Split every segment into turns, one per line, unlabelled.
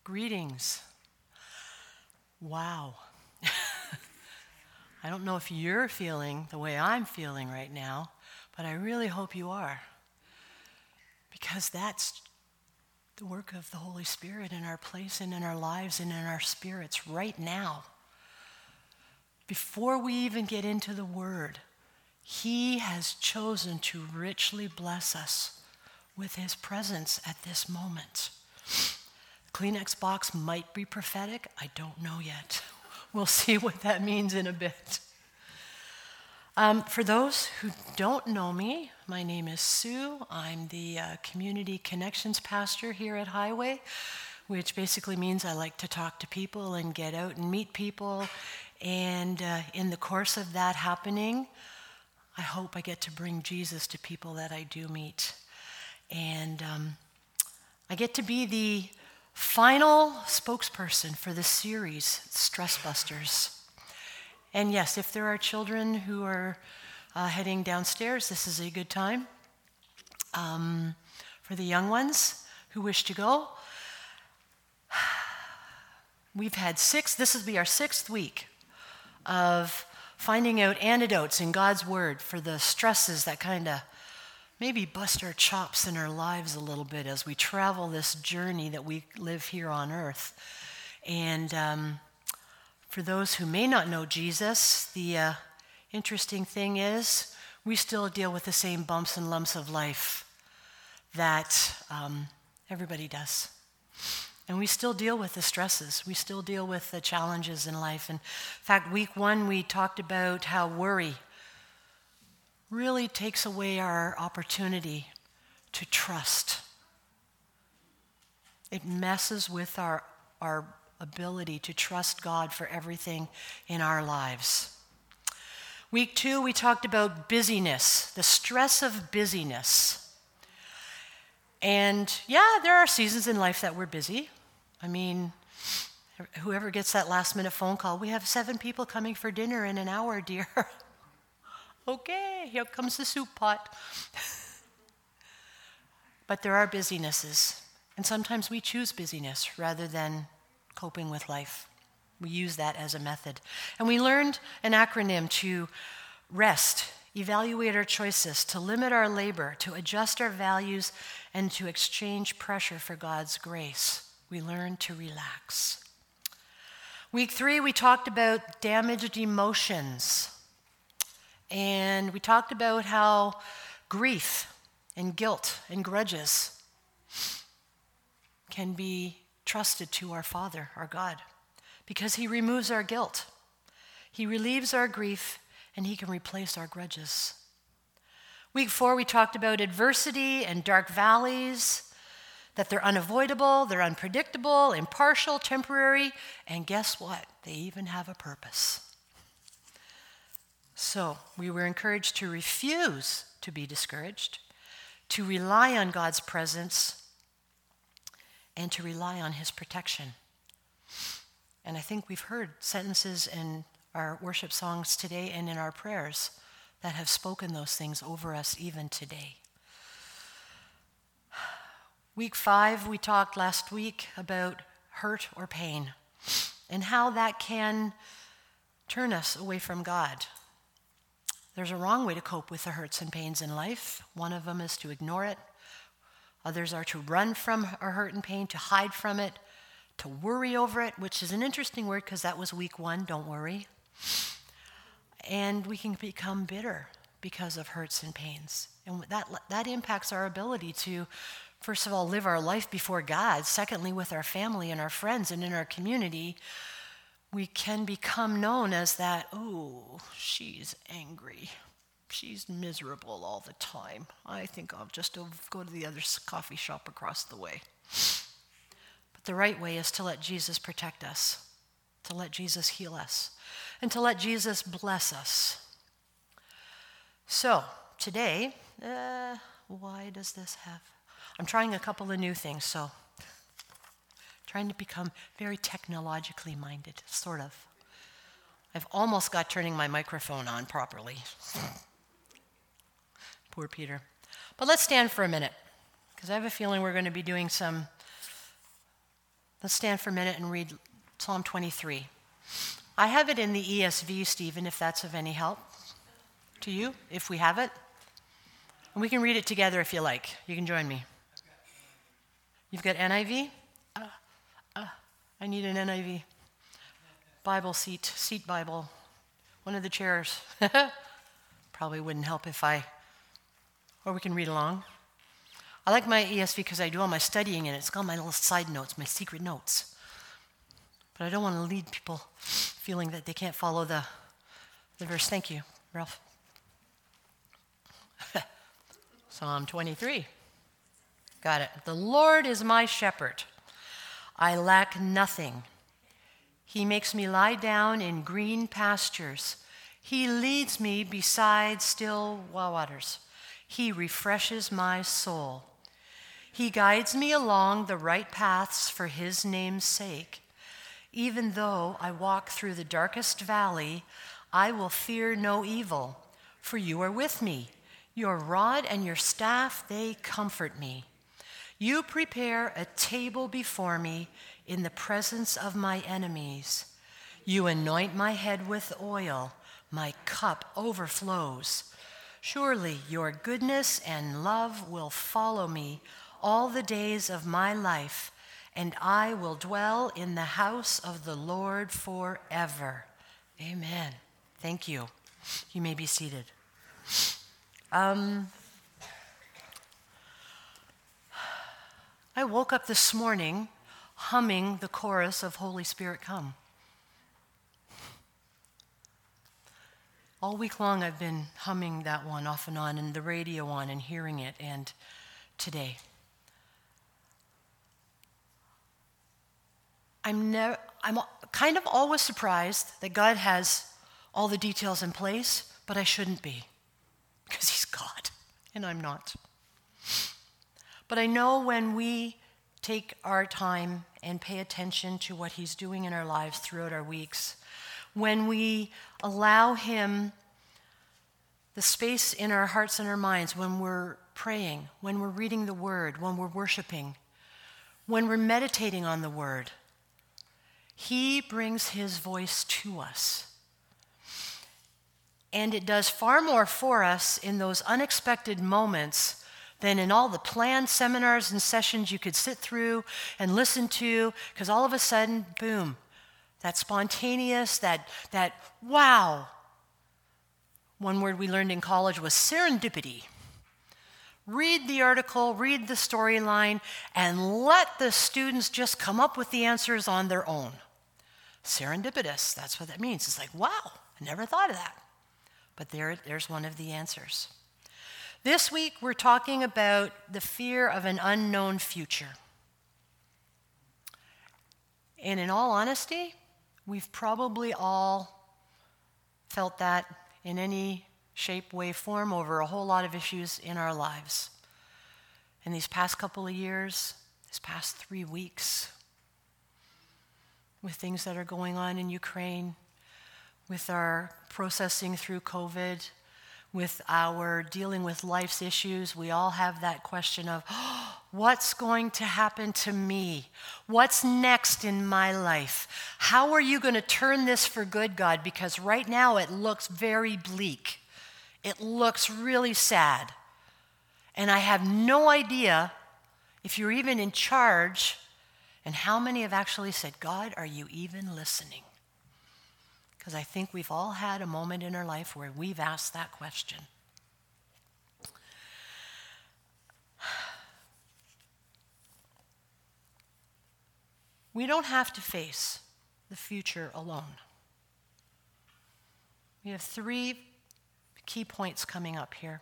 Greetings. Wow. I don't know if you're feeling the way I'm feeling right now, but I really hope you are. Because that's the work of the Holy Spirit in our place and in our lives and in our spirits right now. Before we even get into the Word, He has chosen to richly bless us with His presence at this moment. The Kleenex box might be prophetic. I don't know yet. We'll see what that means in a bit. For those who don't know me, my name is Sue. I'm the Community Connections Pastor here at Highway, which basically means I like to talk to people and get out and meet people. And in the course of that happening, I hope I get to bring Jesus to people that I do meet. And I get to be the final spokesperson for the series, Stress Busters. And yes, if there are children who are heading downstairs, this is a good time. For the young ones who wish to go, we've had this will be our 6th week of finding out antidotes in God's Word for the stresses that kind of maybe bust our chops in our lives a little bit as we travel this journey that we live here on earth. And for those who may not know Jesus, the interesting thing is we still deal with the same bumps and lumps of life that everybody does. And we still deal with the stresses. We still deal with the challenges in life. In fact, week 1, we talked about how worry really takes away our opportunity to trust. It messes with our ability to trust God for everything in our lives. Week 2, we talked about busyness, the stress of busyness. And yeah, there are seasons in life that we're busy. I mean, whoever gets that last-minute phone call, we have 7 people coming for dinner in an hour, dear. Okay, here comes the soup pot. But there are busynesses, and sometimes we choose busyness rather than coping with life. We use that as a method. And we learned an acronym to rest, evaluate our choices, to limit our labor, to adjust our values, and to exchange pressure for God's grace. We learned to relax. Week 3, we talked about damaged emotions. And we talked about how grief and guilt and grudges can be trusted to our Father, our God, because He removes our guilt. He relieves our grief, and He can replace our grudges. Week 4, we talked about adversity and dark valleys, that they're unavoidable, they're unpredictable, impartial, temporary, and guess what? They even have a purpose. So we were encouraged to refuse to be discouraged, to rely on God's presence, and to rely on His protection. And I think we've heard sentences in our worship songs today and in our prayers that have spoken those things over us even today. Week 5, we talked last week about hurt or pain and how that can turn us away from God. There's a wrong way to cope with the hurts and pains in life. One of them is to ignore it. Others are to run from our hurt and pain, to hide from it, to worry over it, which is an interesting word because that was week 1, don't worry. And we can become bitter because of hurts and pains. And that impacts our ability to, first of all, live our life before God. Secondly, with our family and our friends and in our community, we can become known as that, oh, she's angry. She's miserable all the time. I think I'll just go to the other coffee shop across the way. But the right way is to let Jesus protect us, to let Jesus heal us, and to let Jesus bless us. So, today, why does this have... I'm trying a couple of new things, so... Trying to become very technologically minded, sort of. I've almost got turning my microphone on properly. Poor Peter. But let's stand for a minute, because I have a feeling we're going to be doing Let's stand for a minute and read Psalm 23. I have it in the ESV, Stephen, if that's of any help to you, if we have it. And we can read it together if you like. You can join me. You've got NIV? I need an NIV. Bible seat Bible. One of the chairs. Probably wouldn't help or we can read along. I like my ESV because I do all my studying in it. It's got my little side notes, my secret notes. But I don't want to lead people feeling that they can't follow the verse. Thank you, Ralph. Psalm 23. Got it. The Lord is my shepherd. I lack nothing. He makes me lie down in green pastures. He leads me beside still waters. He refreshes my soul. He guides me along the right paths for his name's sake. Even though I walk through the darkest valley, I will fear no evil, for you are with me. Your rod and your staff, they comfort me. You prepare a table before me in the presence of my enemies. You anoint my head with oil. My cup overflows. Surely your goodness and love will follow me all the days of my life, and I will dwell in the house of the Lord forever. Amen. Thank you. You may be seated. I woke up this morning humming the chorus of Holy Spirit Come. All week long I've been humming that one off and on, and the radio on, and hearing it, and today. I'm kind of always surprised that God has all the details in place, but I shouldn't be, because he's God, and I'm not. But I know when we take our time and pay attention to what he's doing in our lives throughout our weeks, when we allow him the space in our hearts and our minds, when we're praying, when we're reading the word, when we're worshiping, when we're meditating on the word, he brings his voice to us. And it does far more for us in those unexpected moments than in all the planned seminars and sessions you could sit through and listen to, because all of a sudden, boom, that spontaneous, that wow. One word we learned in college was serendipity. Read the article, read the storyline, and let the students just come up with the answers on their own. Serendipitous, that's what that means. It's like, wow, I never thought of that. But there's one of the answers. This week, we're talking about the fear of an unknown future. And in all honesty, we've probably all felt that in any shape, way, form over a whole lot of issues in our lives. In these past couple of years, this past 3 weeks, with things that are going on in Ukraine, with our processing through COVID, with our dealing with life's issues, we all have that question of, what's going to happen to me? What's next in my life? How are you going to turn this for good, God? Because right now it looks very bleak. It looks really sad. And I have no idea if you're even in charge, and how many have actually said, God, are you even listening? Because I think we've all had a moment in our life where we've asked that question. We don't have to face the future alone. We have 3 key points coming up here.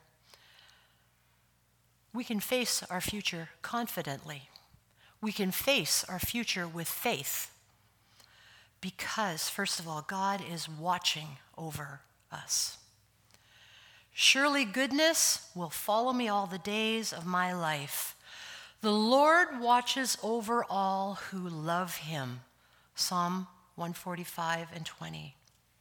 We can face our future confidently. We can face our future with faith. Because, first of all, God is watching over us. Surely goodness will follow me all the days of my life. The Lord watches over all who love him. Psalm 145 and 20.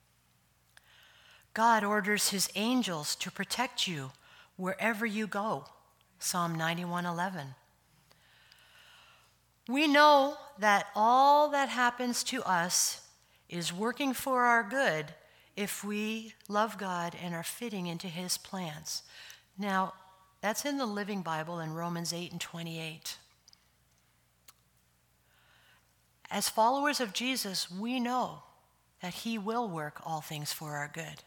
God orders his angels to protect you wherever you go. Psalm 91:11. We know that all that happens to us is working for our good if we love God and are fitting into his plans. Now, that's in the Living Bible in Romans 8:28. As followers of Jesus, we know that he will work all things for our good.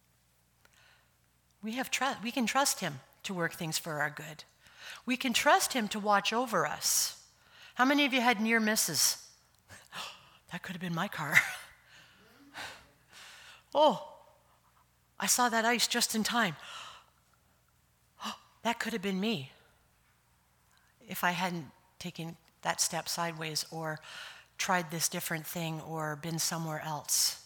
We can trust him to work things for our good. We can trust him to watch over us. How many of you had near misses? That could have been my car. Oh, I saw that ice just in time. Oh, that could have been me if I hadn't taken that step sideways or tried this different thing or been somewhere else.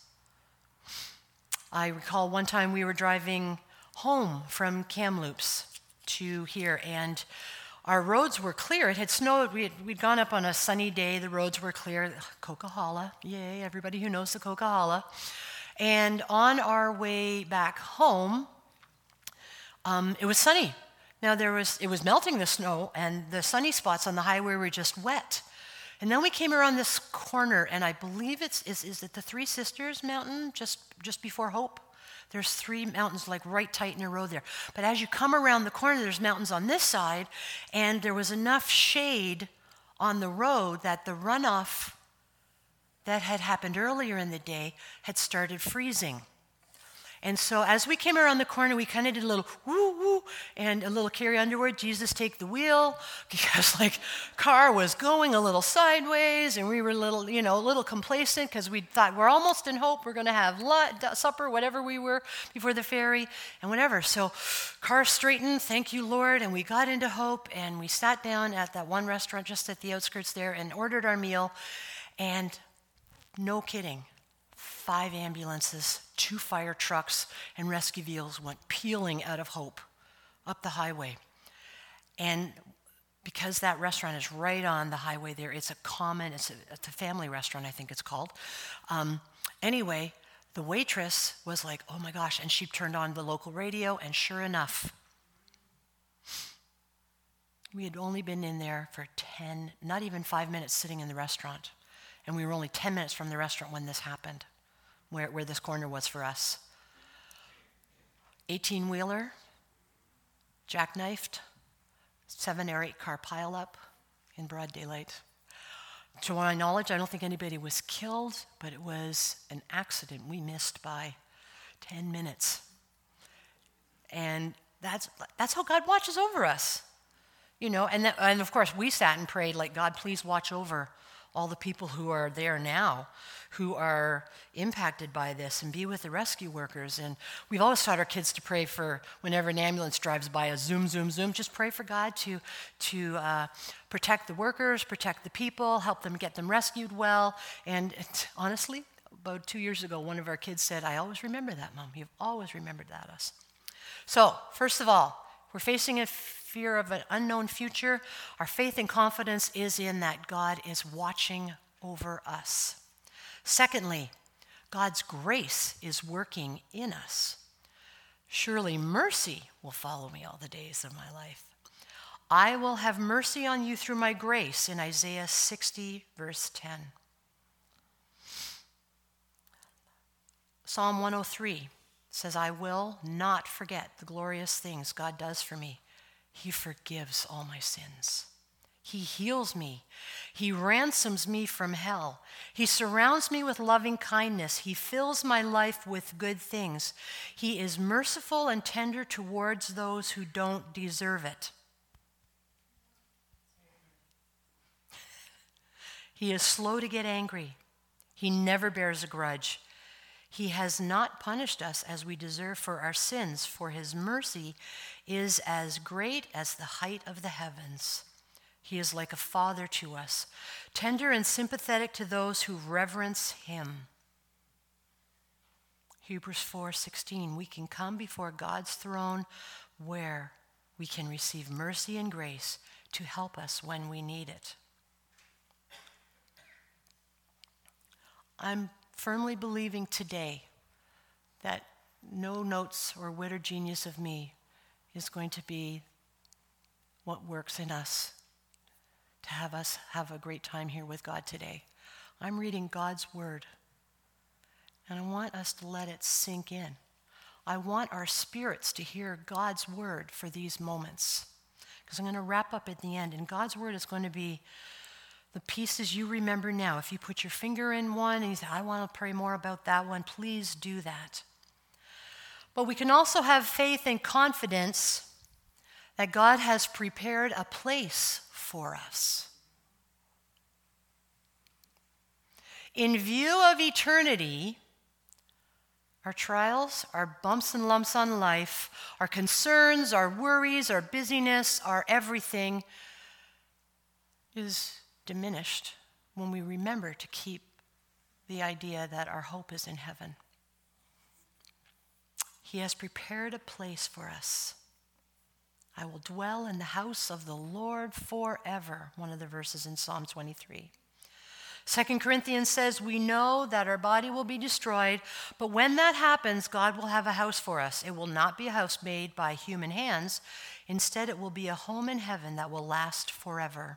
I recall one time we were driving home from Kamloops to here, and our roads were clear. It had snowed. We'd gone up on a sunny day. The roads were clear. Coquihalla. Yay, everybody who knows the Coquihalla. And on our way back home, it was sunny. Now it was melting, the snow, and the sunny spots on the highway were just wet. And then we came around this corner, and I believe is it the Three Sisters Mountain, just before Hope? There's three mountains like right tight in a row there. But as you come around the corner, there's mountains on this side, and there was enough shade on the road that the runoff that had happened earlier in the day had started freezing. And so as we came around the corner, we kind of did a little woo woo and a little carry underward, Jesus take the wheel, because car was going a little sideways, and we were a little complacent because we thought we're almost in Hope, we're going to have supper, whatever we were before the ferry and whatever. So car straightened, thank you Lord, and we got into Hope, and we sat down at that one restaurant just at the outskirts there and ordered our meal, and no kidding, 5 ambulances, 2 fire trucks, and rescue vehicles went peeling out of Hope up the highway. And because that restaurant is right on the highway there, it's a family restaurant, I think it's called. Anyway, the waitress was like, oh my gosh, and she turned on the local radio, and sure enough, we had only been in there for not even 5 minutes sitting in the restaurant. And we were only 10 minutes from the restaurant when this happened, where this corner was for us. 18-wheeler, jackknifed, 7 or 8 car pileup in broad daylight. To my knowledge, I don't think anybody was killed, but it was an accident we missed by 10 minutes. And that's how God watches over us. And of course we sat and prayed like, God, please watch over all the people who are there now, who are impacted by this, and be with the rescue workers. And we've always taught our kids to pray for whenever an ambulance drives by, a zoom, zoom, zoom. Just pray for God to protect the workers, protect the people, help them get them rescued well. And honestly, about 2 years ago, one of our kids said, I always remember that, Mom. You've always remembered that, us. So, first of all, we're facing a fear of an unknown future. Our faith and confidence is in that God is watching over us. Secondly, God's grace is working in us. Surely mercy will follow me all the days of my life. I will have mercy on you through my grace, in Isaiah 60, verse 10. Psalm 103 says, I will not forget the glorious things God does for me. He forgives all my sins. He heals me. He ransoms me from hell. He surrounds me with loving kindness. He fills my life with good things. He is merciful and tender towards those who don't deserve it. He is slow to get angry. He never bears a grudge. He has not punished us as we deserve for our sins, for his mercy is as great as the height of the heavens. He is like a father to us, tender and sympathetic to those who reverence him. Hebrews 4:16, we can come before God's throne where we can receive mercy and grace to help us when we need it. I'm firmly believing today that no notes or wit or genius of me is going to be what works in us to have us have a great time here with God today. I'm reading God's word, and I want us to let it sink in. I want our spirits to hear God's word for these moments, because I'm going to wrap up at the end, and God's word is going to be the pieces you remember now. If you put your finger in one and you say, I want to pray more about that one, please do that. But we can also have faith and confidence that God has prepared a place for us. In view of eternity, our trials, our bumps and lumps on life, our concerns, our worries, our busyness, our everything is diminished when we remember to keep the idea that our hope is in heaven. He has prepared a place for us. I will dwell in the house of the Lord forever, one of the verses in Psalm 23. 2 Corinthians says, we know that our body will be destroyed, but when that happens, God will have a house for us. It will not be a house made by human hands. Instead, it will be a home in heaven that will last forever.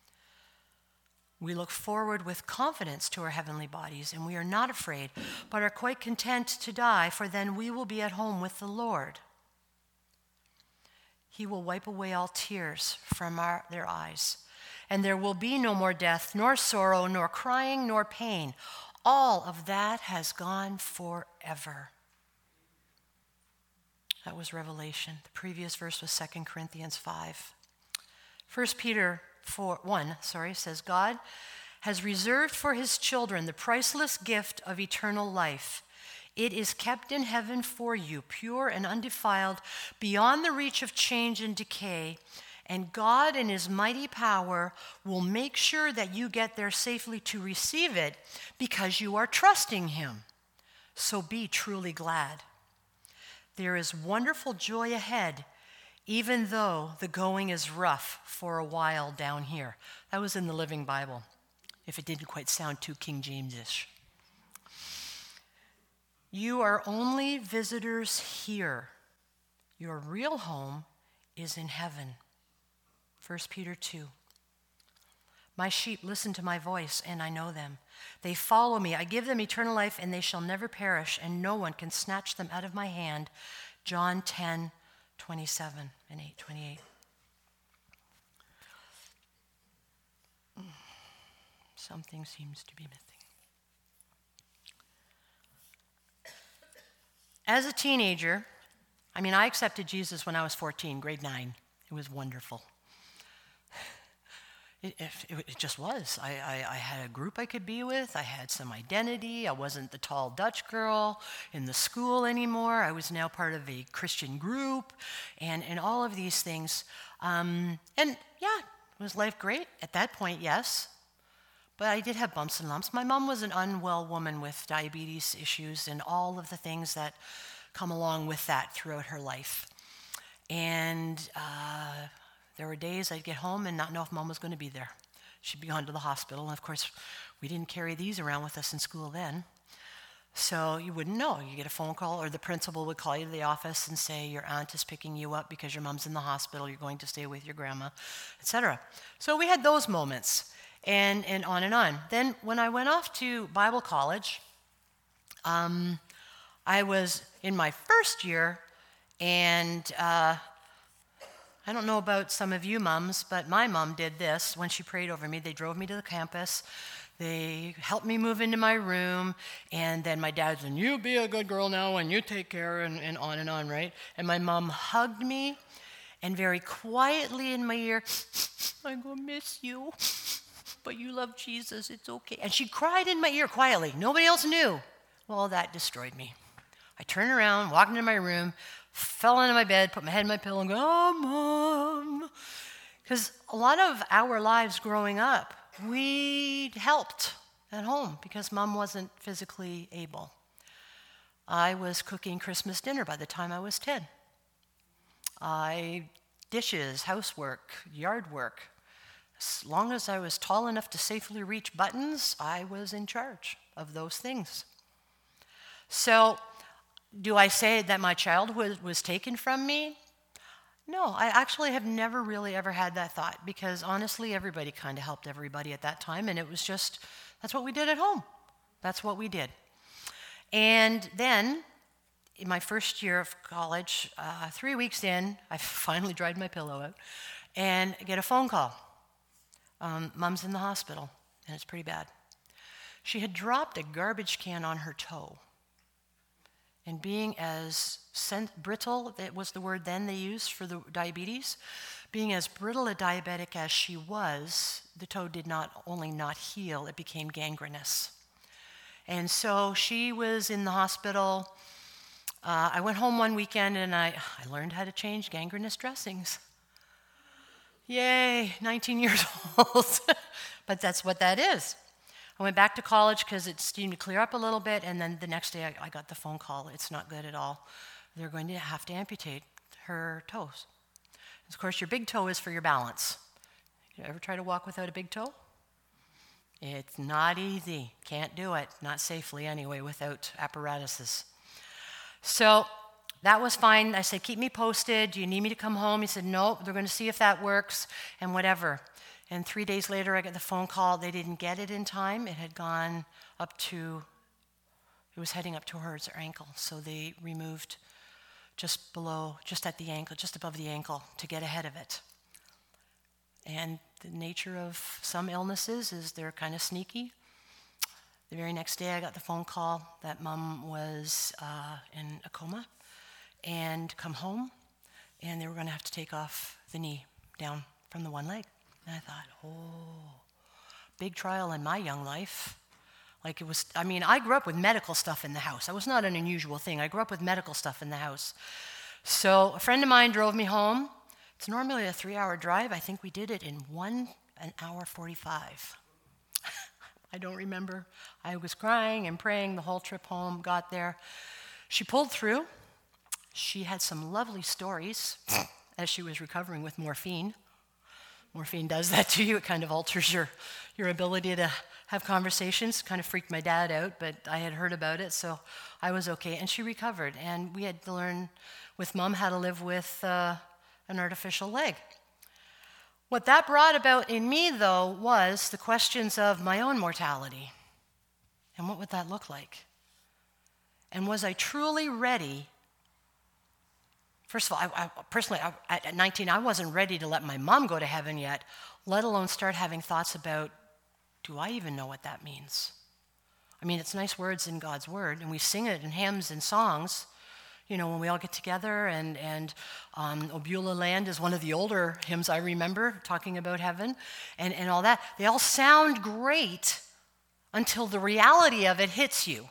We look forward with confidence to our heavenly bodies, and we are not afraid, but are quite content to die, for then we will be at home with the Lord. He will wipe away all tears from their eyes, and there will be no more death, nor sorrow, nor crying, nor pain. All of that has gone forever. That was Revelation. The previous verse was 2 Corinthians 5. 1 Peter 1 says, God has reserved for his children the priceless gift of eternal life. It is kept in heaven for you, pure and undefiled, beyond the reach of change and decay. And God in his mighty power will make sure that you get there safely to receive it because you are trusting him. So be truly glad. There is wonderful joy ahead, even though the going is rough for a while down here. That was in the Living Bible, if it didn't quite sound too King James-ish. You are only visitors here. Your real home is in heaven. 1 Peter 2. My sheep listen to my voice, and I know them. They follow me. I give them eternal life, and they shall never perish, and no one can snatch them out of my hand. John 10:27 and 8:28. Something seems to be missing. As a teenager, I accepted Jesus when I was 14, grade 9. It was wonderful. It just was. I had a group I could be with. I had some identity. I wasn't the tall Dutch girl in the school anymore. I was now part of a Christian group and all of these things. Was life great? At that point, yes. But I did have bumps and lumps. My mom was an unwell woman with diabetes issues and all of the things that come along with that throughout her life. And there were days I'd get home and not know if Mom was going to be there. She'd be gone to the hospital. And of course, we didn't carry these around with us in school then. So you wouldn't know. You get a phone call, or the principal would call you to the office and say, your aunt is picking you up because your mom's in the hospital. You're going to stay with your grandma, etc. So we had those moments, and on and on. Then when I went off to Bible college, I was in my first year, and I don't know about some of you moms, but my mom did this when she prayed over me. They drove me to the campus. They helped me move into my room. And then my dad said, you be a good girl now and you take care, and on, right? And my mom hugged me and very quietly in my ear, I'm going to miss you, but you love Jesus, it's okay. And she cried in my ear quietly. Nobody else knew. Well, that destroyed me. I turned around, walked into my room, fell into my bed, put my head in my pillow and go, oh, Mom. Because a lot of our lives growing up, we helped at home because Mom wasn't physically able. I was cooking Christmas dinner by the time I was 10. Dishes, housework, yard work. As long as I was tall enough to safely reach buttons, I was in charge of those things. So, do I say that my childhood was taken from me? No, I actually have never really ever had that thought because honestly, everybody kind of helped everybody at that time, and it was just, that's what we did at home. That's what we did. And then, in my first year of college, 3 weeks in, I finally dried my pillow out and get a phone call. Mom's in the hospital, and it's pretty bad. She had dropped a garbage can on her toe. And being as brittle, that was the word then they used for the diabetes, being as brittle a diabetic as she was, the toe did not only not heal, it became gangrenous. And so she was in the hospital. I went home one weekend and I learned how to change gangrenous dressings. Yay, 19 years old. But that's what that is. I went back to college because it seemed to clear up a little bit, and then the next day I got the phone call. It's not good at all. They're going to have to amputate her toes. Of course, your big toe is for your balance. You ever try to walk without a big toe? It's not easy. Can't do it. Not safely anyway, without apparatuses. So that was fine. I said, keep me posted. Do you need me to come home? He said, no, they're going to see if that works and whatever. And 3 days later, I got the phone call. They didn't get it in time. It had gone up to, it was heading up towards her ankle. So they removed just below, just at the ankle, just above the ankle to get ahead of it. And the nature of some illnesses is they're kind of sneaky. The very next day, I got the phone call that Mom was in a coma and come home, and they were going to have to take off the knee down from the one leg. And I thought, oh, big trial in my young life. Like it was, I mean, I grew up with medical stuff in the house. That was not an unusual thing. I grew up with medical stuff in the house. So a friend of mine drove me home. It's normally a 3-hour drive. I think we did it in 1 hour 45. I don't remember. I was crying and praying the whole trip home, got there. She pulled through. She had some lovely stories as she was recovering with morphine. Morphine does that to you. It kind of alters your ability to have conversations. Kind of freaked my dad out, but I had heard about it, so I was okay. And she recovered, and we had to learn with Mom how to live with an artificial leg. What that brought about in me, though, was the questions of my own mortality. And what would that look like? And was I truly ready? First of all, I personally, at 19, I wasn't ready to let my mom go to heaven yet, let alone start having thoughts about, do I even know what that means? I mean, it's nice words in God's word, and we sing it in hymns and songs, you know, when we all get together, and O Beulah Land is one of the older hymns I remember, talking about heaven, and all that. They all sound great until the reality of it hits you.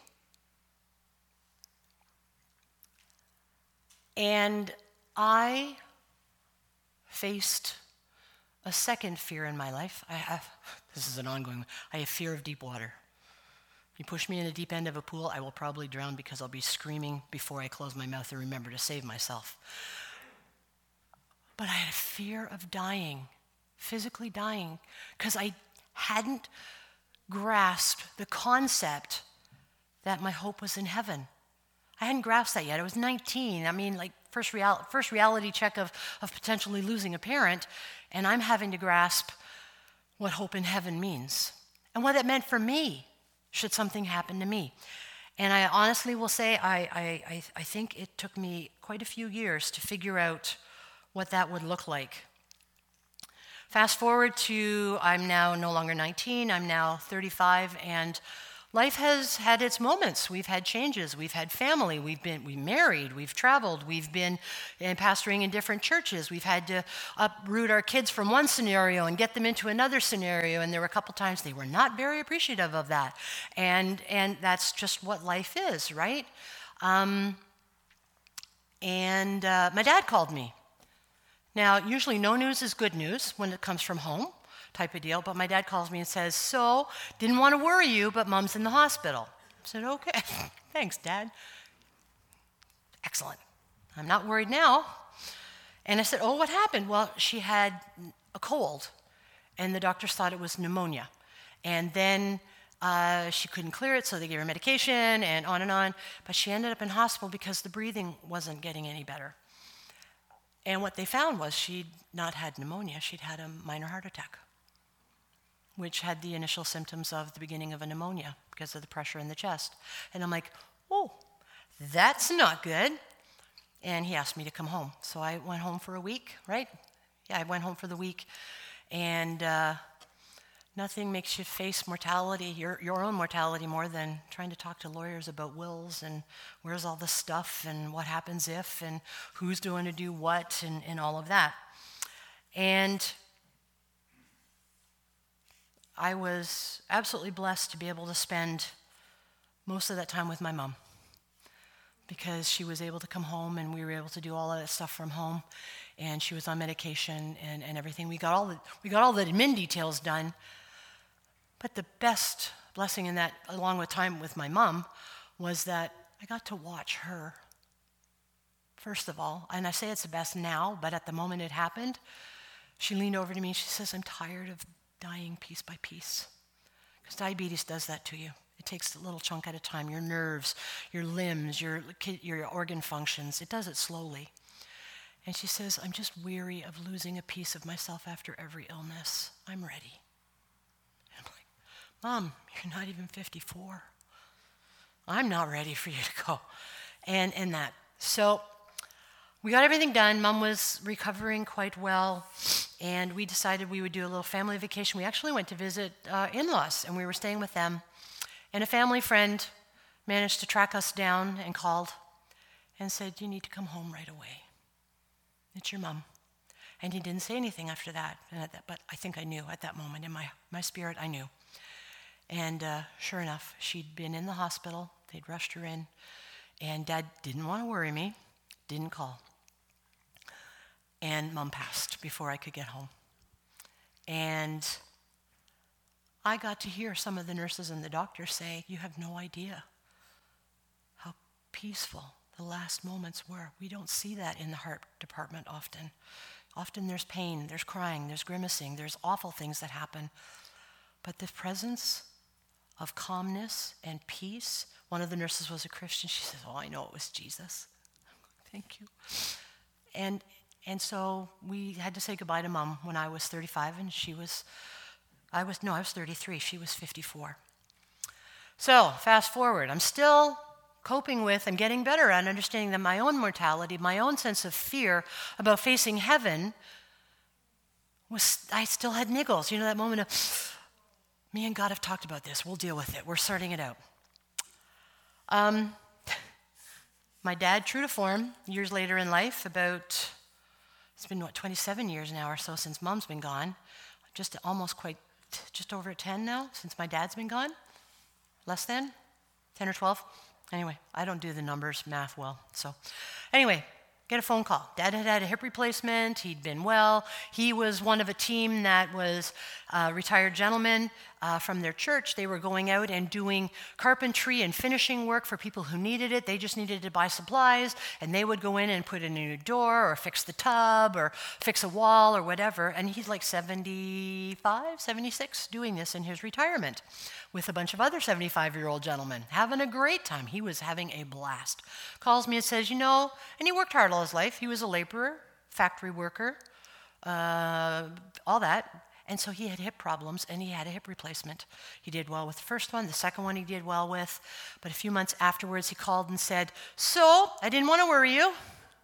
And I faced a second fear in my life. This is an ongoing one. I have fear of deep water. You push me in the deep end of a pool, I will probably drown because I'll be screaming before I close my mouth and remember to save myself. But I had a fear of dying, physically dying, because I hadn't grasped the concept that my hope was in heaven. I hadn't grasped that yet. I was 19. I mean, like, first reality check of potentially losing a parent, and I'm having to grasp what hope in heaven means and what it meant for me should something happen to me. And I honestly will say I think it took me quite a few years to figure out what that would look like. Fast forward to, I'm now no longer 19, I'm now 35, and life has had its moments. We've had changes. We've had family. We married. We've traveled. We've been pastoring in different churches. We've had to uproot our kids from one scenario and get them into another scenario. And there were a couple times they were not very appreciative of that. And that's just what life is, right? My dad called me. Now, usually no news is good news when it comes from home, type of deal, but my dad calls me and says, so, didn't want to worry you, but Mom's in the hospital. I said, okay, thanks, Dad. Excellent. I'm not worried now. And I said, oh, what happened? Well, she had a cold, and the doctors thought it was pneumonia. And then she couldn't clear it, so they gave her medication, and on, but she ended up in hospital because the breathing wasn't getting any better. And what they found was she'd not had pneumonia, she'd had a minor heart attack, which had the initial symptoms of the beginning of a pneumonia because of the pressure in the chest. And I'm like, oh, that's not good. And he asked me to come home. So I went home for a week, right? Yeah, I went home for the week. And nothing makes you face mortality, your own mortality, more than trying to talk to lawyers about wills and where's all the stuff and what happens if and who's going to do what and all of that. And I was absolutely blessed to be able to spend most of that time with my mom, because she was able to come home and we were able to do all of that stuff from home, and she was on medication and everything. We got all the admin details done. But the best blessing in that, along with time with my mom, was that I got to watch her, first of all. And I say it's the best now, but at the moment it happened, she leaned over to me and she says, I'm tired of dying piece by piece. Because diabetes does that to you. It takes a little chunk at a time. Your nerves, your limbs, your organ functions. It does it slowly. And she says, I'm just weary of losing a piece of myself after every illness. I'm ready. And I'm like, Mom, you're not even 54. I'm not ready for you to go. And that. So we got everything done. Mom was recovering quite well. And we decided we would do a little family vacation. We actually went to visit in-laws, and we were staying with them. And a family friend managed to track us down and called and said, you need to come home right away. It's your mom. And he didn't say anything after that, but I think I knew at that moment. In my spirit, I knew. And sure enough, she'd been in the hospital. They'd rushed her in. And Dad didn't want to worry me, didn't call. And Mom passed before I could get home. And I got to hear some of the nurses and the doctors say, you have no idea how peaceful the last moments were. We don't see that in the heart department often. Often there's pain, there's crying, there's grimacing, there's awful things that happen. But the presence of calmness and peace, one of the nurses was a Christian. She says, oh, I know it was Jesus. Thank you. And so we had to say goodbye to Mom when I was 35, and I was 33. She was 54. So fast forward. I'm still coping with and getting better at understanding that my own mortality, my own sense of fear about facing heaven, I still had niggles. You know, that moment of, me and God have talked about this. We'll deal with it. We're sorting it out. My dad, true to form, years later in life, it's been 27 years now or so since Mom's been gone. Just over 10 now since my dad's been gone. Less than 10 or 12. Anyway, I don't do the numbers math well. So anyway, get a phone call. Dad had a hip replacement. He'd been well. He was one of a team that was retired gentlemen from their church. They were going out and doing carpentry and finishing work for people who needed it. They just needed to buy supplies, and they would go in and put in a new door or fix the tub or fix a wall or whatever. And he's like 75, 76 doing this in his retirement with a bunch of other 75-year-old gentlemen, having a great time. He was having a blast. Calls me and says, and he worked hard all his life. He was a laborer, factory worker, all that. And so he had hip problems, and he had a hip replacement. He did well with the first one. The second one he did well with. But a few months afterwards, he called and said, so, I didn't want to worry you.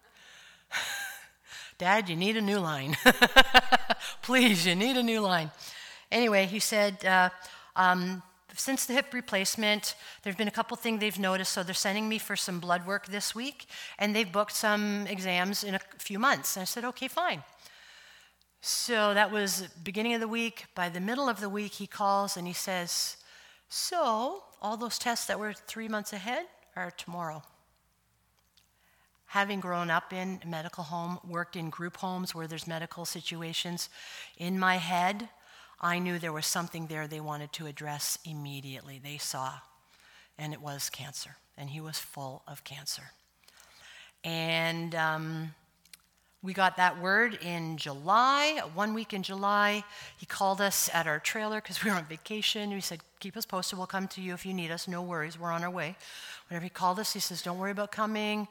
Dad, you need a new line. Please, you need a new line. Anyway, he said, since the hip replacement, there have been a couple things they've noticed, so they're sending me for some blood work this week, and they've booked some exams in a few months. And I said, okay, fine. So that was beginning of the week. By the middle of the week, he calls and he says, so all those tests that were 3 months ahead are tomorrow. Having grown up in a medical home, worked in group homes where there's medical situations, in my head, I knew there was something there they wanted to address immediately. They saw, and it was cancer, and he was full of cancer. And we got that word in July. 1 week in July, he called us at our trailer because we were on vacation. He said, keep us posted. We'll come to you if you need us. No worries. We're on our way. Whenever he called us, he says, don't worry about coming.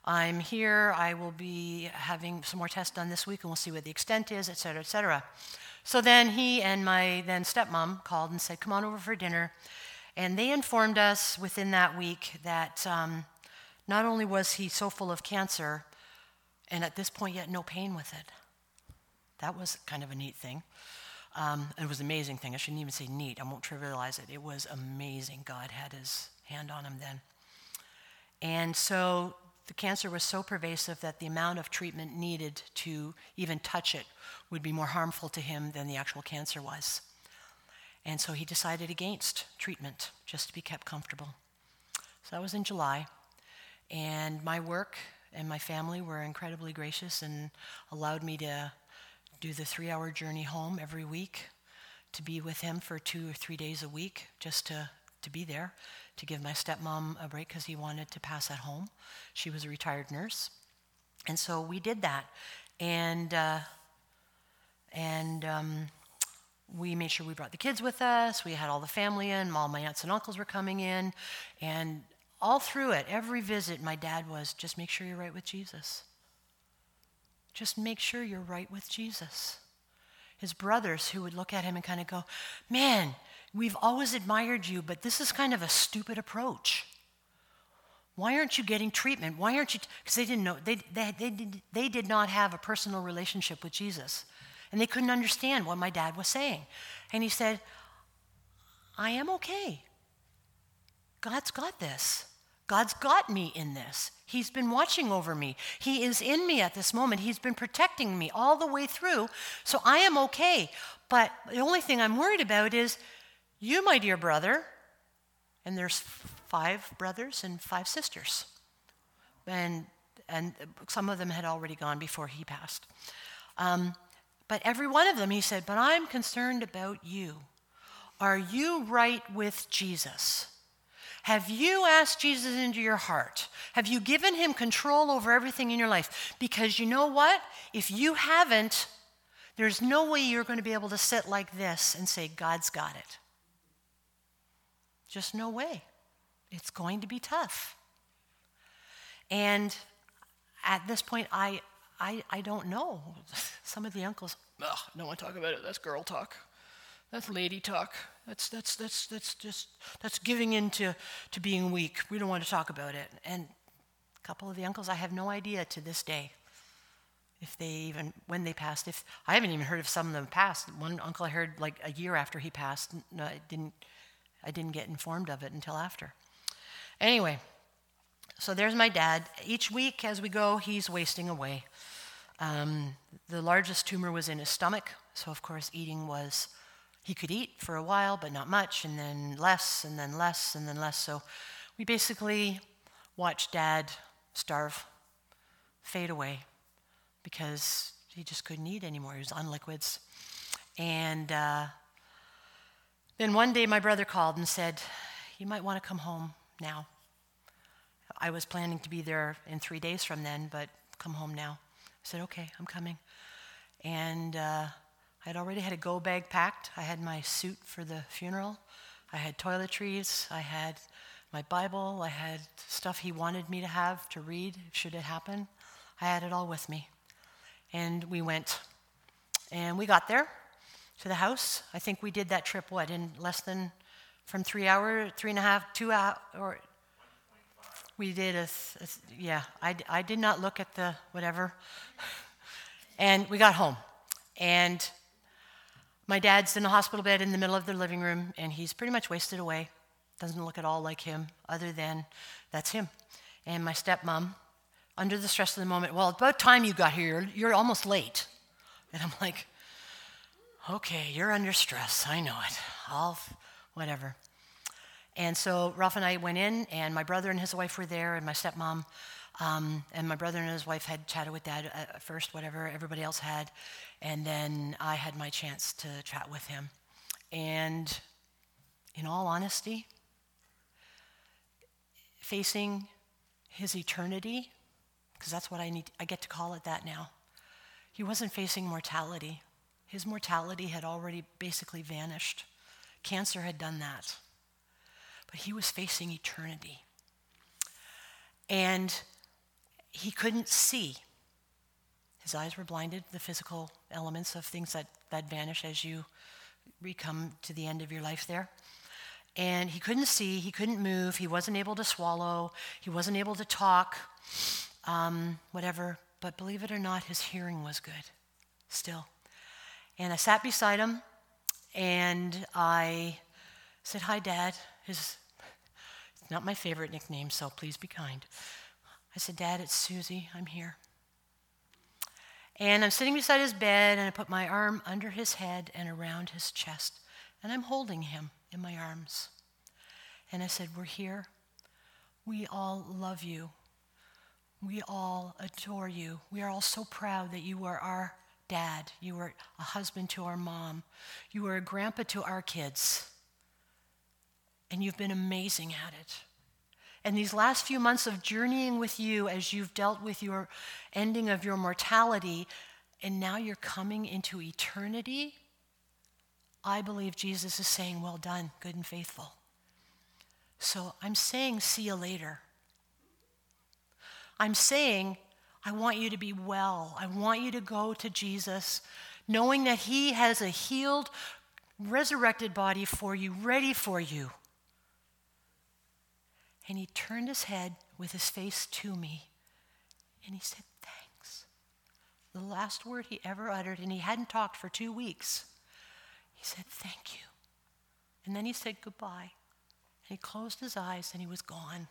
I'm here. I will be having some more tests done this week, and we'll see what the extent is, et cetera, et cetera. So then he and my then stepmom called and said, come on over for dinner. And they informed us within that week that not only was he so full of cancer, and at this point yet no pain with it. That was kind of a neat thing. It was an amazing thing. I shouldn't even say neat. I won't trivialize it. It was amazing. God had his hand on him then. And so the cancer was so pervasive that the amount of treatment needed to even touch it would be more harmful to him than the actual cancer was. And so he decided against treatment just to be kept comfortable. So that was in July. And my work and my family were incredibly gracious and allowed me to do the 3-hour journey home every week, to be with him for 2 or 3 days a week, just to be there, to give my stepmom a break because he wanted to pass at home. She was a retired nurse. And so we did that. And we made sure we brought the kids with us. We had all the family in. All my aunts and uncles were coming in. And all through it, every visit, my dad was, just make sure you're right with Jesus. Just make sure you're right with Jesus. His brothers who would look at him and kind of go, man, we've always admired you, but this is kind of a stupid approach. Why aren't you getting treatment? Why aren't you? Because they didn't know. They did not have a personal relationship with Jesus. And they couldn't understand what my dad was saying. And he said, I am okay. God's got this. God's got me in this. He's been watching over me. He is in me at this moment. He's been protecting me all the way through. So I am okay. But the only thing I'm worried about is you, my dear brother, and there's 5 brothers and 5 sisters. And some of them had already gone before he passed. But every one of them, he said, but I'm concerned about you. Are you right with Jesus? Have you asked Jesus into your heart? Have you given him control over everything in your life? Because you know what? If you haven't, there's no way you're going to be able to sit like this and say, God's got it. Just no way. It's going to be tough. And at this point, I don't know. Some of the uncles, I don't want to talk about it. That's girl talk. That's lady talk. That's giving in to being weak. We don't want to talk about it. And a couple of the uncles, I have no idea to this day if they even, when they passed. If I haven't even heard if some of them passed. One uncle I heard like a year after he passed. No, I didn't get informed of it until after. Anyway, so there's my dad. Each week as we go, he's wasting away. The largest tumor was in his stomach, so of course eating was, he could eat for a while, but not much, and then less, and then less, and then less. So we basically watched Dad starve, fade away, because he just couldn't eat anymore. He was on liquids. And then one day my brother called and said, you might want to come home now. I was planning to be there in 3 days from then, but come home now. I said, okay, I'm coming. And I'd already had a go bag packed. I had my suit for the funeral. I had toiletries. I had my Bible. I had stuff he wanted me to have to read should it happen. I had it all with me. And we went. And we got there to the house. I think we did that trip, in less than, from 3 hours, 3.5, 2 hours, or we did I did not look at the whatever. And we got home. And my dad's in a hospital bed in the middle of the living room, and he's pretty much wasted away. Doesn't look at all like him, other than that's him. And my stepmom, under the stress of the moment, well, about time you got here, you're almost late. And I'm like, okay, you're under stress. I know it. Whatever. And so Ralph and I went in, and my brother and his wife were there, and my stepmom, and my brother and his wife had chatted with Dad at first, whatever everybody else had. And then I had my chance to chat with him. And in all honesty, facing his eternity, because that's what I get to call it that now, he wasn't facing mortality. His mortality had already basically vanished. Cancer had done that. But he was facing eternity. And he couldn't see. His eyes were blinded, the physical elements of things that vanish as you come to the end of your life there. And he couldn't see, he couldn't move, he wasn't able to swallow, he wasn't able to talk, whatever. But believe it or not, his hearing was good still. And I sat beside him and I said, "Hi, Dad." It's not my favorite nickname, so please be kind. I said, "Dad, it's Susie, I'm here." And I'm sitting beside his bed, and I put my arm under his head and around his chest, and I'm holding him in my arms. And I said, "We're here. We all love you. We all adore you. We are all so proud that you are our dad. You are a husband to our mom. You are a grandpa to our kids. And you've been amazing at it. And these last few months of journeying with you as you've dealt with your ending of your mortality, and now you're coming into eternity, I believe Jesus is saying, 'Well done, good and faithful.' So I'm saying, see you later. I'm saying, I want you to be well. I want you to go to Jesus, knowing that he has a healed, resurrected body for you, ready for you." And he turned his head with his face to me, and he said, "Thanks." The last word he ever uttered, and he hadn't talked for 2 weeks. He said, "Thank you." And then he said goodbye. And he closed his eyes, and he was gone.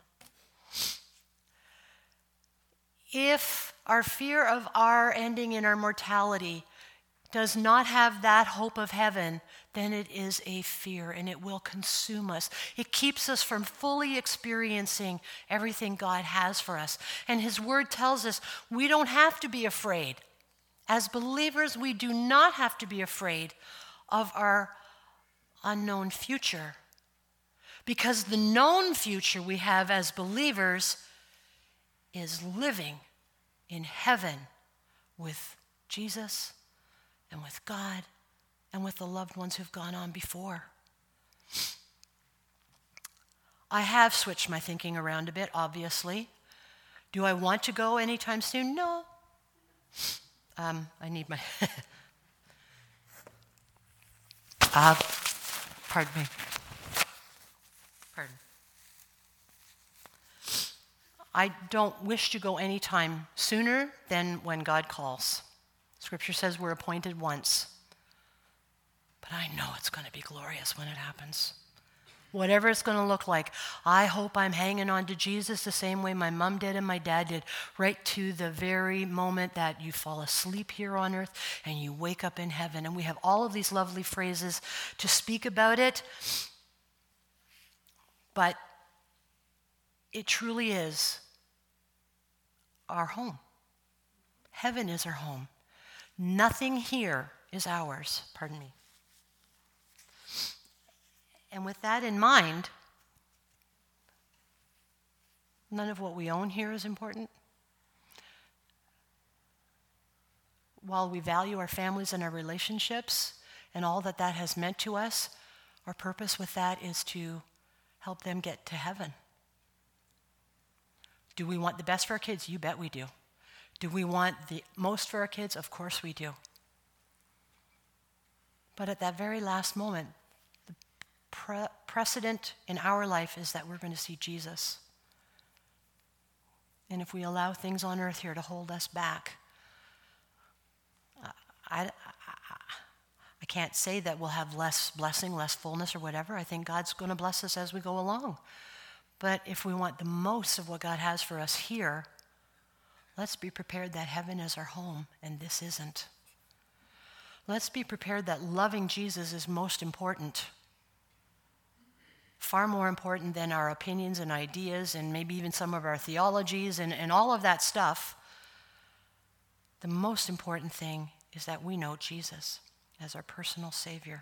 If our fear of our ending in our mortality does not have that hope of heaven, then it is a fear, and it will consume us. It keeps us from fully experiencing everything God has for us. And his word tells us we don't have to be afraid. As believers, we do not have to be afraid of our unknown future, because the known future we have as believers is living in heaven with Jesus and with God and with the loved ones who've gone on before. I have switched my thinking around a bit, obviously. Do I want to go anytime soon? No. I need my... Pardon me. Pardon. I don't wish to go any time sooner than when God calls. Scripture says we're appointed once. But I know it's going to be glorious when it happens. Whatever it's going to look like, I hope I'm hanging on to Jesus the same way my mom did and my dad did, right to the very moment that you fall asleep here on earth and you wake up in heaven. And we have all of these lovely phrases to speak about it. But it truly is our home. Heaven is our home. Nothing here is ours. Pardon me. And with that in mind, none of what we own here is important. While we value our families and our relationships and all that that has meant to us, our purpose with that is to help them get to heaven. Do we want the best for our kids? You bet we do. Do we want the most for our kids? Of course we do. But at that very last moment, the precedent in our life is that we're going to see Jesus. And if we allow things on earth here to hold us back, I can't say that we'll have less blessing, less fullness or whatever. I think God's going to bless us as we go along. But if we want the most of what God has for us here, let's be prepared that heaven is our home and this isn't. Let's be prepared that loving Jesus is most important. Far more important than our opinions and ideas and maybe even some of our theologies and all of that stuff. The most important thing is that we know Jesus as our personal Savior.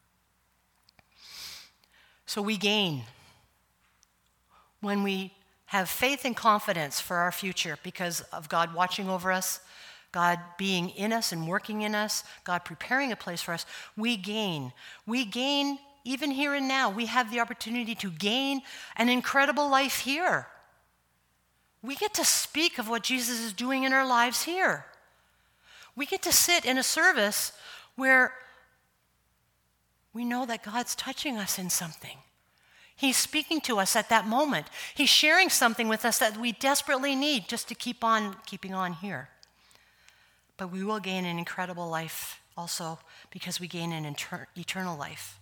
So we gain when we have faith and confidence for our future because of God watching over us, God being in us and working in us, God preparing a place for us. We gain. We gain even here and now. We have the opportunity to gain an incredible life here. We get to speak of what Jesus is doing in our lives here. We get to sit in a service where we know that God's touching us in something. He's speaking to us at that moment. He's sharing something with us that we desperately need just to keep on keeping on here. But we will gain an incredible life also because we gain an eternal life.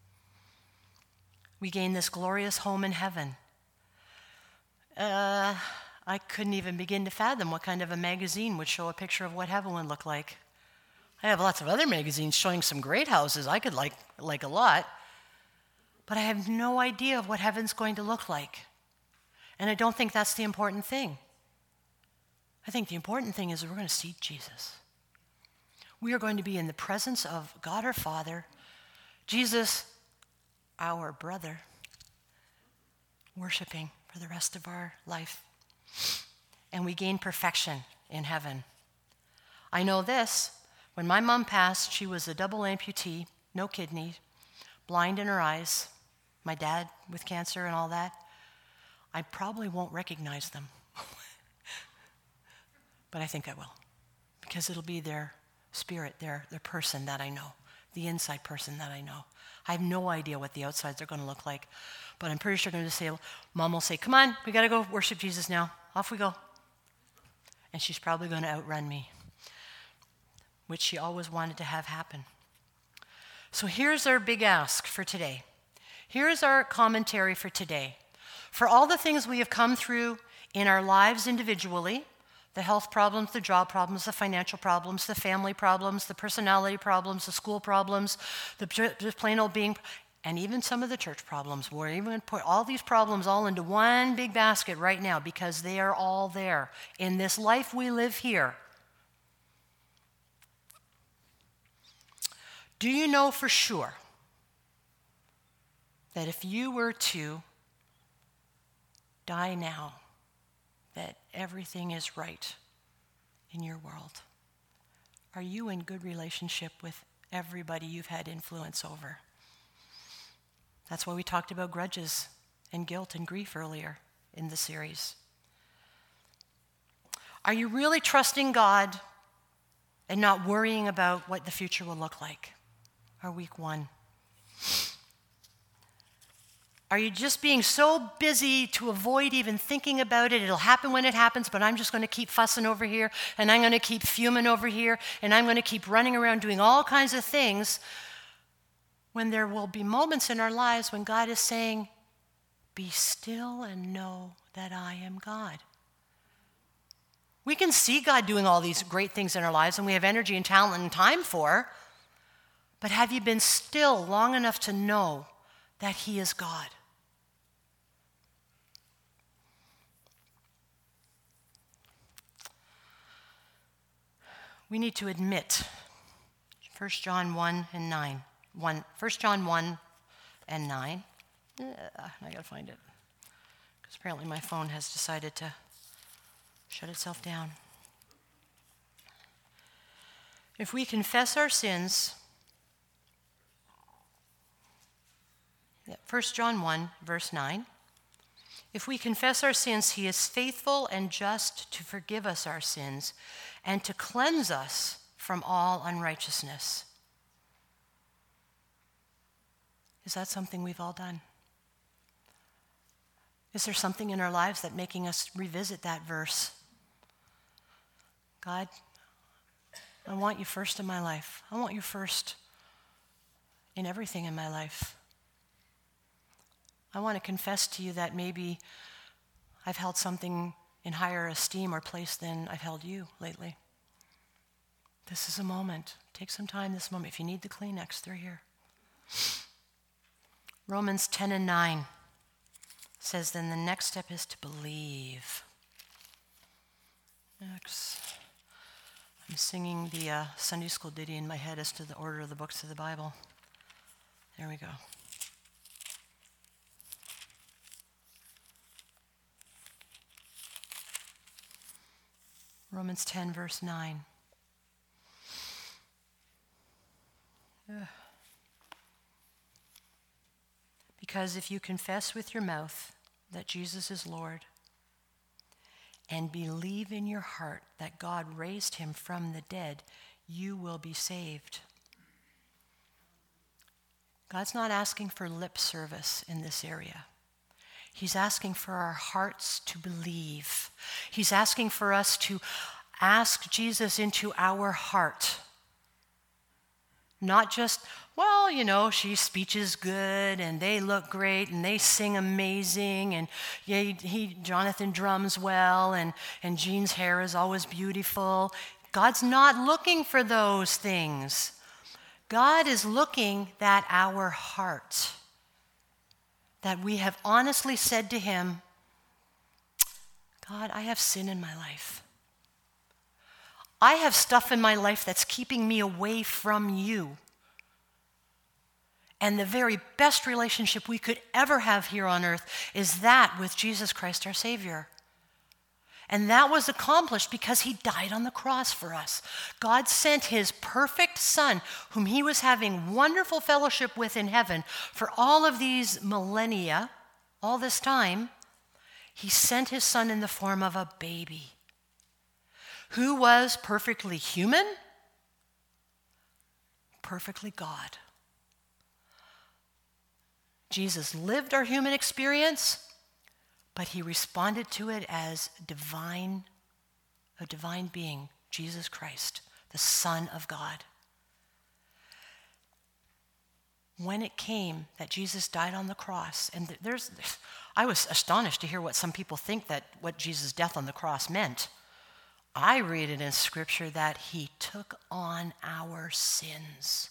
We gain this glorious home in heaven. I couldn't even begin to fathom what kind of a magazine would show a picture of what heaven would look like. I have lots of other magazines showing some great houses I could like a lot, but I have no idea of what heaven's going to look like. And I don't think that's the important thing. I think the important thing is we're going to see Jesus. We are going to be in the presence of God our Father, Jesus, our brother, worshiping for the rest of our life. And we gain perfection in heaven. I know this. When my mom passed, she was a double amputee, no kidney, blind in her eyes, my dad with cancer and all that. I probably won't recognize them. But I think I will, because it'll be their spirit, their person that I know, the inside person that I know. I have no idea what the outsides are going to look like, but I'm pretty sure going to say, Mom will say, come on, we got to go worship Jesus now. Off we go. And she's probably going to outrun me, which she always wanted to have happen. So here's our big ask for today. Here's our commentary for today. For all the things we have come through in our lives individually, the health problems, the job problems, the financial problems, the family problems, the personality problems, the school problems, the just plain old being, and even some of the church problems. We're even going to put all these problems all into one big basket right now because they are all there in this life we live here. Do you know for sure that if you were to die now, that everything is right in your world? Are you in good relationship with everybody you've had influence over? That's why we talked about grudges and guilt and grief earlier in the series. Are you really trusting God and not worrying about what the future will look like? Our week one. Are you just being so busy to avoid even thinking about it? It'll happen when it happens, but I'm just going to keep fussing over here, and I'm going to keep fuming over here, and I'm going to keep running around doing all kinds of things when there will be moments in our lives when God is saying, be still and know that I am God. We can see God doing all these great things in our lives, and we have energy and talent and time for, but have you been still long enough to know that He is God? We need to admit 1 John 1 and 9. 1 John 1 and 9. I got to find it, because apparently my phone has decided to shut itself down. If we confess our sins, 1 John 1, verse 9. If we confess our sins, He is faithful and just to forgive us our sins and to cleanse us from all unrighteousness. Is that something we've all done? Is there something in our lives that's making us revisit that verse? God, I want you first in my life. I want you first in everything in my life. I want to confess to you that maybe I've held something in higher esteem or place than I've held you lately. This is a moment. Take some time this moment. If you need the Kleenex, they're here. Romans 10 and 9 says, then the next step is to believe. Next. I'm singing the Sunday school ditty in my head as to the order of the books of the Bible. There we go. Romans 10, verse 9. Because if you confess with your mouth that Jesus is Lord and believe in your heart that God raised him from the dead, you will be saved. God's not asking for lip service in this area. He's asking for our hearts to believe. He's asking for us to ask Jesus into our heart. Not just, well, she's speech is good and they look great and they sing amazing and Jonathan drums well and Jean's hair is always beautiful. God's not looking for those things. God is looking at our heart. That we have honestly said to him, God, I have sin in my life. I have stuff in my life that's keeping me away from you. And the very best relationship we could ever have here on earth is that with Jesus Christ our Savior. And that was accomplished because he died on the cross for us. God sent his perfect Son, whom he was having wonderful fellowship with in heaven for all of these millennia, all this time. He sent his Son in the form of a baby who was perfectly human, perfectly God. Jesus lived our human experience, but he responded to it as a divine being, Jesus Christ, the Son of God. When it came that Jesus died on the cross, and I was astonished to hear what some people think that what Jesus' death on the cross meant. I read it in Scripture that he took on our sins.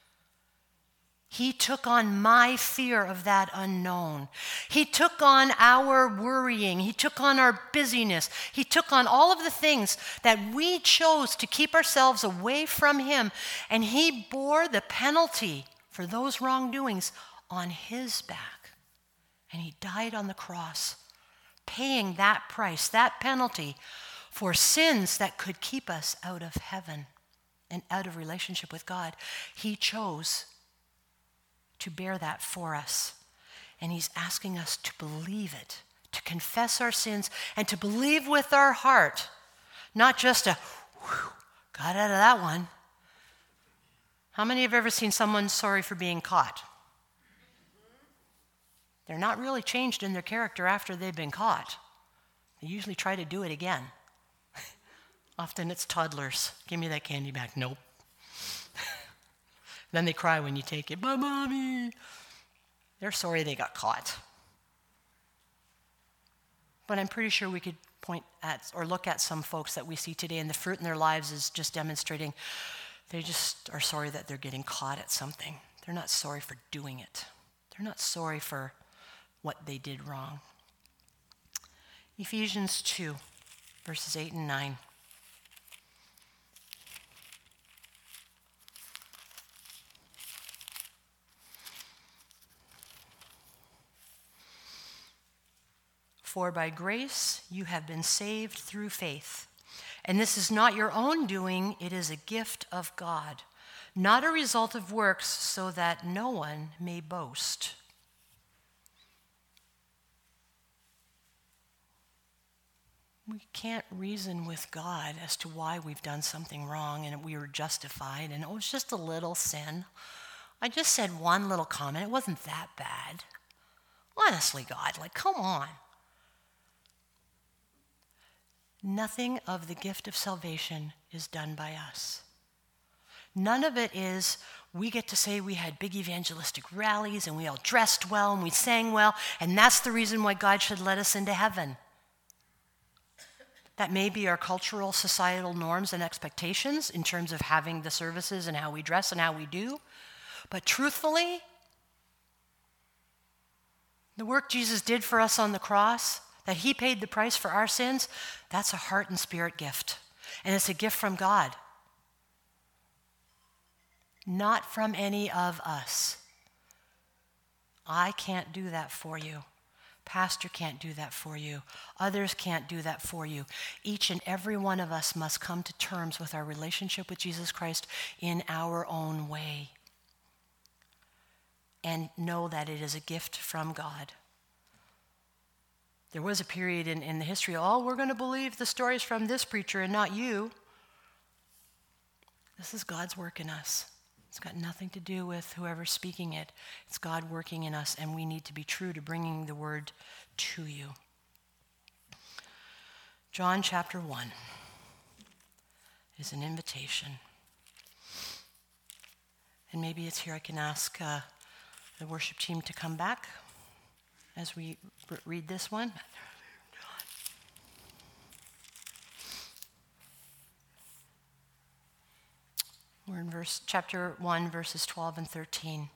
He took on my fear of that unknown. He took on our worrying. He took on our busyness. He took on all of the things that we chose to keep ourselves away from him. And he bore the penalty for those wrongdoings on his back. And he died on the cross, paying that price, that penalty for sins that could keep us out of heaven and out of relationship with God. He chose to bear that for us. And he's asking us to believe it, to confess our sins, and to believe with our heart, not just got out of that one. How many have ever seen someone sorry for being caught? They're not really changed in their character after they've been caught. They usually try to do it again. Often it's toddlers. Give me that candy back. Nope. Then they cry when you take it. But Mommy. They're sorry they got caught. But I'm pretty sure we could point at or look at some folks that we see today, and the fruit in their lives is just demonstrating they just are sorry that they're getting caught at something. They're not sorry for doing it. They're not sorry for what they did wrong. Ephesians 2, verses 8 and 9. For by grace you have been saved through faith. And this is not your own doing, it is a gift of God, not a result of works, so that no one may boast. We can't reason with God as to why we've done something wrong and we were justified, and it's just a little sin. I just said one little comment. It wasn't that bad. Honestly, God, come on. Nothing of the gift of salvation is done by us. None of it is we get to say we had big evangelistic rallies and we all dressed well and we sang well, and that's the reason why God should let us into heaven. That may be our cultural, societal norms and expectations in terms of having the services and how we dress and how we do. But truthfully, the work Jesus did for us on the cross, that he paid the price for our sins, that's a heart and spirit gift. And it's a gift from God. Not from any of us. I can't do that for you. Pastor can't do that for you. Others can't do that for you. Each and every one of us must come to terms with our relationship with Jesus Christ in our own way. And know that it is a gift from God. There was a period in the history, we're going to believe the stories from this preacher and not you. This is God's work in us. It's got nothing to do with whoever's speaking it. It's God working in us, and we need to be true to bringing the word to you. John chapter 1 is an invitation. And maybe it's here I can ask the worship team to come back as we read this one. We're in chapter 1, verses 12 and 13.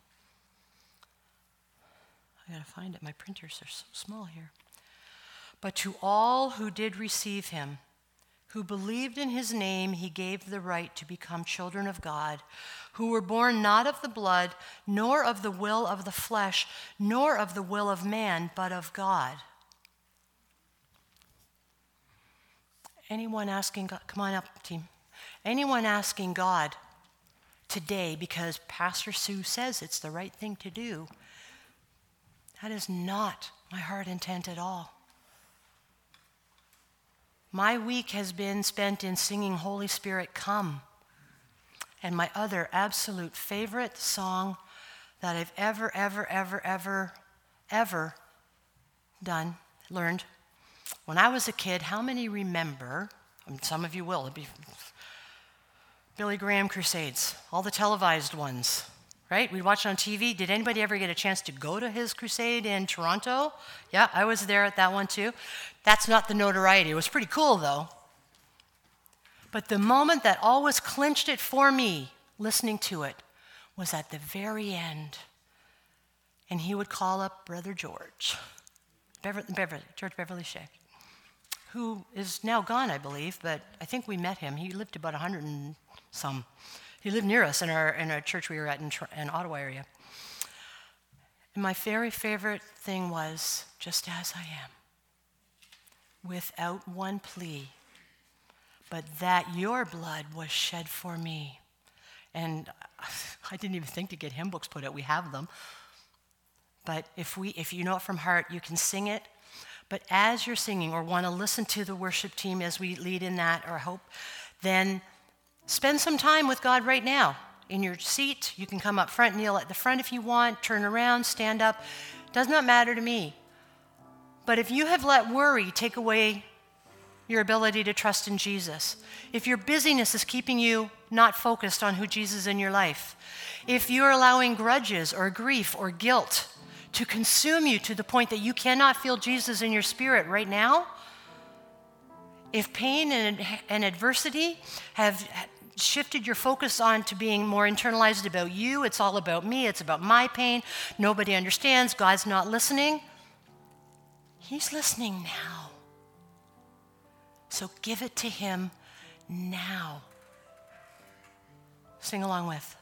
I gotta find it. My printers are so small here. But to all who did receive him, who believed in his name, he gave the right to become children of God, who were born not of the blood, nor of the will of the flesh, nor of the will of man, but of God. Anyone asking God, come on up, team. Anyone asking God today, because Pastor Sue says it's the right thing to do, that is not my heart intent at all. My week has been spent in singing Holy Spirit, Come. And my other absolute favorite song that I've ever learned. When I was a kid, how many remember, some of you will, it'd be Billy Graham crusades, all the televised ones, right? We'd watch it on TV. Did anybody ever get a chance to go to his crusade in Toronto? Yeah, I was there at that one too. That's not the notoriety. It was pretty cool though. But the moment that always clinched it for me, listening to it, was at the very end. And he would call up Brother George, George Beverly Shea, who is now gone, I believe, but I think we met him. He lived about 100 and some. He lived near us in our church we were at in Ottawa area. And my very favorite thing was, just as I am, without one plea, but that your blood was shed for me. And I didn't even think to get hymn books put out. We have them. But if you know it from heart, you can sing it. But as you're singing or want to listen to the worship team as we lead in that, or hope, then spend some time with God right now. In your seat, you can come up front, kneel at the front if you want, turn around, stand up. Does not matter to me. But if you have let worry take away your ability to trust in Jesus, if your busyness is keeping you not focused on who Jesus is in your life, if you're allowing grudges or grief or guilt to consume you to the point that you cannot feel Jesus in your spirit right now, if pain and adversity have shifted your focus on to being more internalized about you, it's all about me, it's about my pain, nobody understands, God's not listening, He's listening now. So give it to Him now. Sing along with.